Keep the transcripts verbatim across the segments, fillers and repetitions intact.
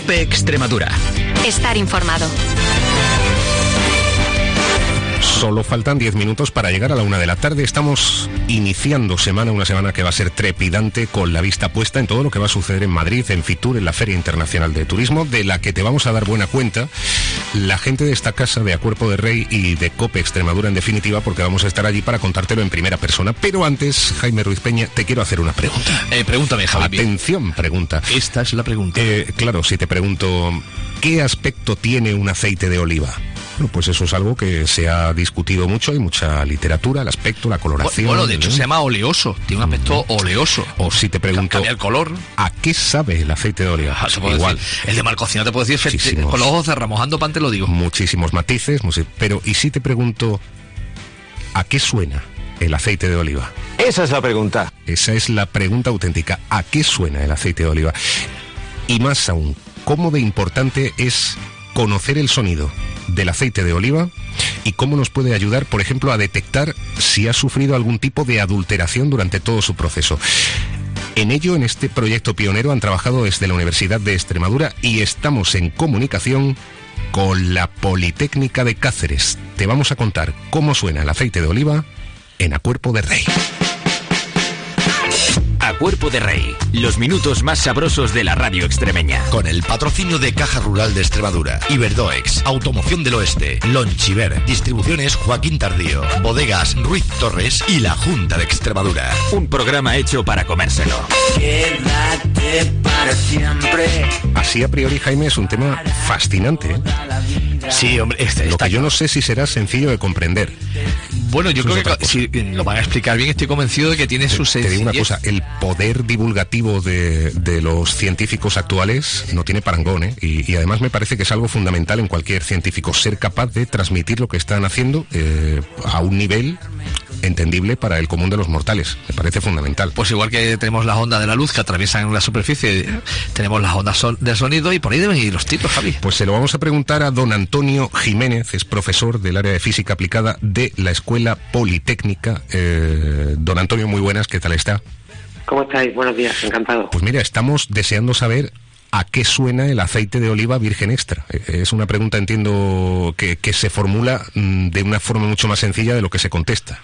COPE Extremadura. Estar informado. Solo faltan diez minutos para llegar a la una de la tarde. Estamos iniciando semana, una semana que va a ser trepidante, con la vista puesta en todo lo que va a suceder en Madrid, en Fitur, en la Feria Internacional de Turismo, de la que te vamos a dar buena cuenta la gente de esta casa de A Cuerpo de Rey y de COPE Extremadura, en definitiva, porque vamos a estar allí para contártelo en primera persona. Pero antes, Jaime Ruiz Peña, te quiero hacer una pregunta. Eh, pregúntame, Javi. Atención, pregunta. Esta es la pregunta. Eh, claro, si te pregunto, ¿qué aspecto tiene un aceite de oliva? Bueno, pues eso es algo que se ha discutido mucho, hay mucha literatura, el aspecto, la coloración. Bueno, de hecho, ¿no? Se llama oleoso, tiene un aspecto mm. oleoso. O si te pregunto, cambia el color. ¿A qué sabe el aceite de oliva? Ah, igual. Decir, el de mal cocinado te puedo decir, muchísimos, con los ojos cerrados, mojando pan te lo digo. Muchísimos matices, pero ¿y si te pregunto, ¿a qué suena el aceite de oliva? Esa es la pregunta. Esa es la pregunta auténtica. ¿A qué suena el aceite de oliva? Y más aún, ¿cómo de importante es conocer el sonido del aceite de oliva y cómo nos puede ayudar, por ejemplo, a detectar si ha sufrido algún tipo de adulteración durante todo su proceso? En ello, en este proyecto pionero, han trabajado desde la Universidad de Extremadura y estamos en comunicación con la Politécnica de Cáceres. Te vamos a contar cómo suena el aceite de oliva en A Cuerpo de Rey. A Cuerpo de Rey, los minutos más sabrosos de la radio extremeña. Con el patrocinio de Caja Rural de Extremadura, Iberdoex, Automoción del Oeste, Lonchiver, Distribuciones Joaquín Tardío, Bodegas Ruiz Torres y la Junta de Extremadura. Un programa hecho para comérselo. Quédate para siempre. Así a priori, Jaime, es un tema fascinante, ¿eh? Sí, hombre, este, lo que yo no sé si será sencillo de comprender. Bueno, yo creo que si lo van a explicar bien, estoy convencido de que tiene su sencillez. Te digo una cosa, el poder divulgativo de, de los científicos actuales no tiene parangón, ¿eh? Y, y además me parece que es algo fundamental en cualquier científico, ser capaz de transmitir lo que están haciendo eh, a un nivel entendible para el común de los mortales. Me parece fundamental. Pues igual que tenemos las ondas de la luz que atraviesan la superficie, tenemos las ondas son del sonido y por ahí deben ir los tipos, Javi. Pues se lo vamos a preguntar a don Antonio Jiménez, es profesor del área de física aplicada de la Escuela Politécnica. Eh, don Antonio, muy buenas, ¿qué tal está? ¿Cómo estáis? Buenos días, encantado. Pues mira, estamos deseando saber ¿a qué suena el aceite de oliva virgen extra? Es una pregunta, entiendo, que, que se formula mmm, de una forma mucho más sencilla de lo que se contesta.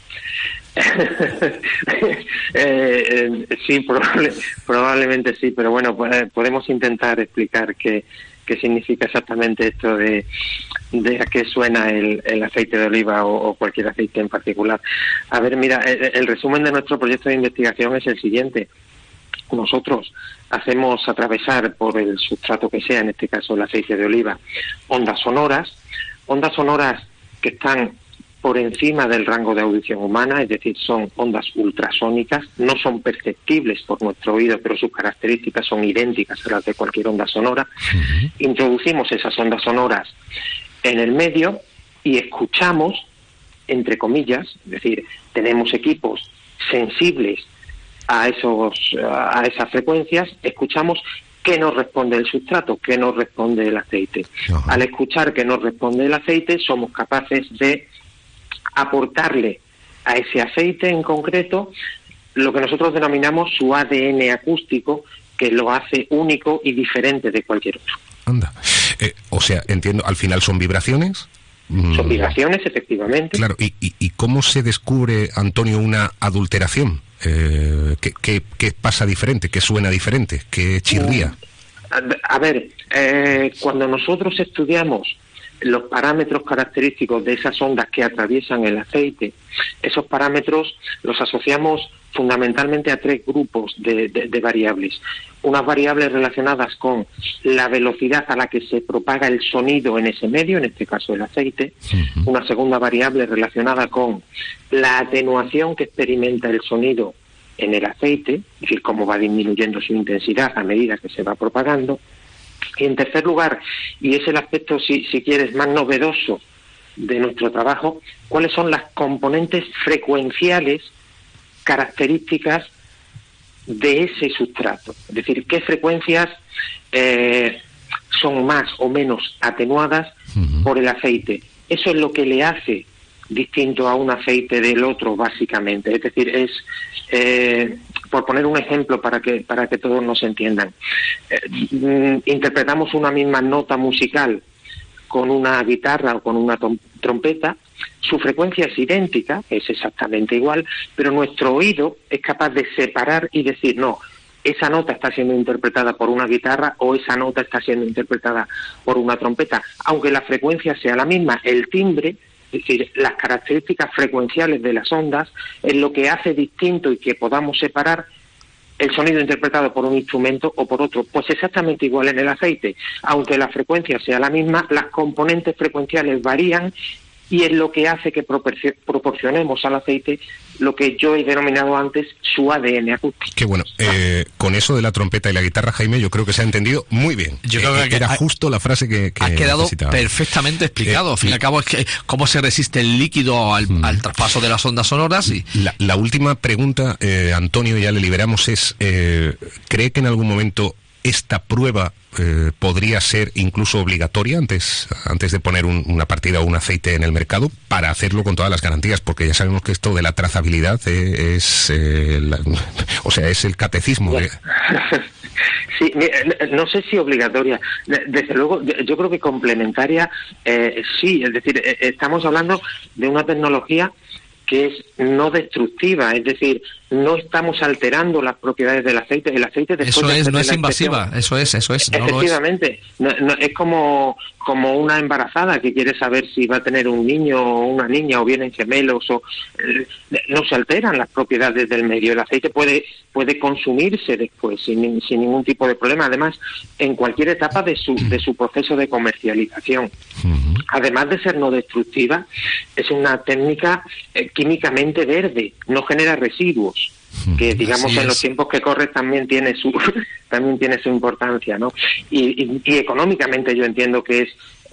eh, eh, sí, probable, probablemente sí, pero bueno, pues, podemos intentar explicar qué, qué significa exactamente esto de, de a qué suena el, el aceite de oliva o, o cualquier aceite en particular. A ver, mira, el, el resumen de nuestro proyecto de investigación es el siguiente. Nosotros hacemos atravesar por el sustrato que sea, en este caso el aceite de oliva, ondas sonoras, ondas sonoras que están por encima del rango de audición humana, es decir, son ondas ultrasónicas, no son perceptibles por nuestro oído, pero sus características son idénticas a las de cualquier onda sonora. Uh-huh. Introducimos esas ondas sonoras en el medio y escuchamos, entre comillas, es decir, tenemos equipos sensibles a esos a esas frecuencias, escuchamos qué nos responde el sustrato, qué nos responde el aceite. Uh-huh. Al escuchar qué nos responde el aceite, somos capaces de aportarle a ese aceite en concreto lo que nosotros denominamos su A D N acústico, que lo hace único y diferente de cualquier otro. Anda. Eh, o sea, entiendo, al final son vibraciones. Son vibraciones, efectivamente. Claro, ¿y, y, y cómo se descubre, Antonio, una adulteración? Eh, ¿qué, qué, ¿Qué pasa diferente? ¿Qué suena diferente? ¿Qué chirría? A, a ver, eh, cuando nosotros estudiamos los parámetros característicos de esas ondas que atraviesan el aceite, esos parámetros los asociamos fundamentalmente a tres grupos de, de, de variables. Unas variables relacionadas con la velocidad a la que se propaga el sonido en ese medio, en este caso el aceite. Uh-huh. Una segunda variable relacionada con la atenuación que experimenta el sonido en el aceite, es decir, cómo va disminuyendo su intensidad a medida que se va propagando. Y en tercer lugar, y es el aspecto, si, si quieres, más novedoso de nuestro trabajo, cuáles son las componentes frecuenciales características de ese sustrato. Es decir, qué frecuencias eh, son más o menos atenuadas uh-huh. por el aceite. Eso es lo que le hace distinto a un aceite del otro, básicamente. Es decir, es eh, por poner un ejemplo para que para que todos nos entiendan, eh, interpretamos una misma nota musical con una guitarra o con una trompeta, su frecuencia es idéntica, es exactamente igual, pero nuestro oído es capaz de separar y decir, no, esa nota está siendo interpretada por una guitarra o esa nota está siendo interpretada por una trompeta. Aunque la frecuencia sea la misma, el timbre, es decir, las características frecuenciales de las ondas, es lo que hace distinto y que podamos separar el sonido interpretado por un instrumento o por otro. Pues exactamente igual en el aceite. Aunque la frecuencia sea la misma, las componentes frecuenciales varían y es lo que hace que proporcionemos al aceite lo que yo he denominado antes su A D N acústico. Qué bueno. Eh, con eso de la trompeta y la guitarra, Jaime, yo creo que se ha entendido muy bien. Yo creo eh, que era ha, justo la frase que, que ha quedado necesitaba. Perfectamente explicado. Eh, al fin y al cabo es que cómo se resiste el líquido al, mm. al traspaso de las ondas sonoras. Y... La, la última pregunta, eh, Antonio, ya le liberamos, es, eh, ¿cree que en algún momento esta prueba eh, podría ser incluso obligatoria antes antes de poner un, una partida o un aceite en el mercado, para hacerlo con todas las garantías? Porque ya sabemos que esto de la trazabilidad eh, es eh, la, o sea, es el catecismo de... Sí, no sé si obligatoria, desde luego yo creo que complementaria, eh, sí, es decir, estamos hablando de una tecnología que es no destructiva, es decir, no estamos alterando las propiedades del aceite. El aceite después eso de es, no es la invasiva, eso es, eso es. No efectivamente, lo es. No, no, es como como una embarazada que quiere saber si va a tener un niño o una niña o vienen gemelos o eh, no se alteran las propiedades del medio. El aceite puede puede consumirse después sin, sin ningún tipo de problema. Además, en cualquier etapa de su de su proceso de comercialización. Uh-huh. Además de ser no destructiva, es una técnica eh, químicamente verde, no genera residuos, que digamos en los tiempos que corren también tiene su también tiene su importancia, ¿no? Y, y, y económicamente yo entiendo que es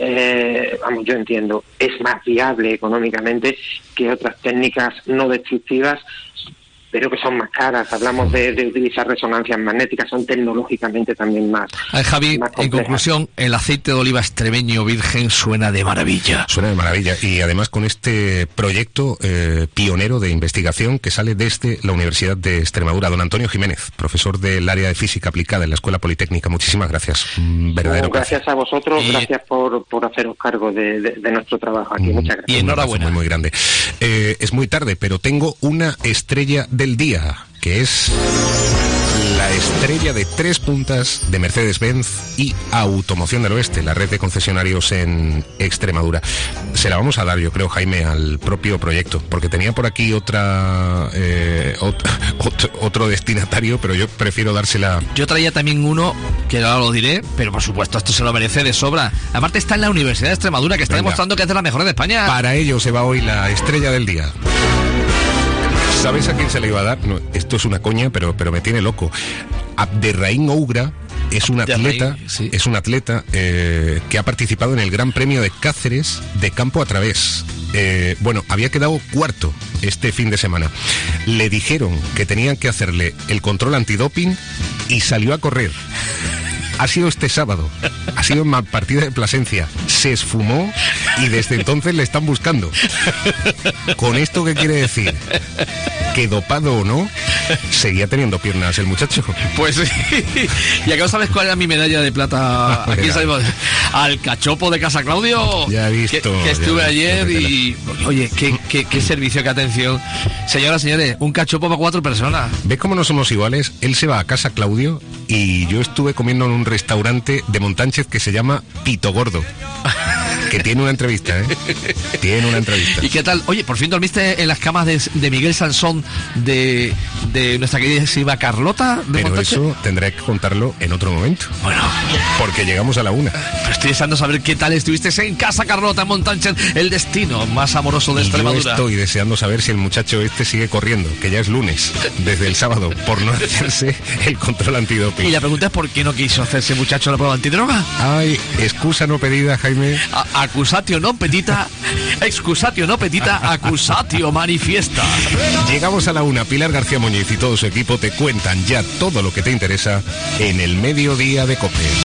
eh, vamos yo entiendo es más viable económicamente que otras técnicas no destructivas, pero que son más caras. Hablamos de, de utilizar resonancias magnéticas, son tecnológicamente también más. Ay, Javi, más en conclusión, el aceite de oliva extremeño virgen suena de maravilla. Suena de maravilla, y además con este proyecto eh, pionero de investigación que sale desde la Universidad de Extremadura. Don Antonio Jiménez, profesor del área de Física Aplicada en la Escuela Politécnica, muchísimas gracias. Un verdadero no, gracias placer. A vosotros, y... gracias por, por haceros cargo de, de, de nuestro trabajo aquí. Muchas gracias. Y enhorabuena. Muy, muy grande. Eh, es muy tarde, pero tengo una estrella del día, que es la estrella de tres puntas de Mercedes-Benz y Automoción del Oeste, la red de concesionarios en Extremadura. Se la vamos a dar, yo creo, Jaime, al propio proyecto, porque tenía por aquí otra eh, otro, otro, otro destinatario, pero yo prefiero dársela. Yo traía también uno, que ahora lo diré, pero por supuesto esto se lo merece de sobra. Aparte está en la Universidad de Extremadura, que está Venga. demostrando que es de las mejores de España. Para ello se va hoy la estrella del día. ¿Sabes a quién se le iba a dar? No, esto es una coña, pero, pero me tiene loco. Abderrahim Ougra es un atleta, sí. es un atleta eh, que ha participado en el Gran Premio de Cáceres de campo a través. Eh, bueno, había quedado cuarto este fin de semana. Le dijeron que tenían que hacerle el control antidoping y salió a correr. Ha sido este sábado, ha sido en partida de Plasencia, se esfumó y desde entonces le están buscando. ¿Con esto qué quiere decir? Que dopado o no, seguía teniendo piernas el muchacho. Pues sí. ¿Y acá sabes cuál era mi medalla de plata? Aquí salimos al cachopo de Casa Claudio. Ya he visto. Que, que estuve ya ayer visto, y... Oye, qué, qué, qué servicio, qué atención. Señoras, señores, un cachopo para cuatro personas. ¿Ves cómo no somos iguales? Él se va a Casa Claudio y yo estuve comiendo en un restaurante de Montánchez que se llama Pito Gordo, que tiene una entrevista, ¿eh? Tiene una entrevista. ¿Y qué tal? Oye, por fin dormiste en las camas de, de Miguel Sansón, de, de nuestra queridísima Carlota de Pero Montánchez. Eso tendré que contarlo en otro momento. Bueno. Porque llegamos a la una. Pero estoy deseando saber qué tal estuviste en Casa Carlota en Montánchez, el destino más amoroso de Extremadura. Yo estoy deseando saber si el muchacho este sigue corriendo, que ya es lunes, desde el sábado, por no hacerse el control antidoping. Y la pregunta es ¿por qué no quiso hacerse, muchacho, la prueba antidroga? Ay, excusa no pedida, Jaime. A acusatio no petita, excusatio no petita, acusatio manifiesta. Llegamos a la una. Pilar García Muñiz y todo su equipo te cuentan ya todo lo que te interesa en el mediodía de COPE.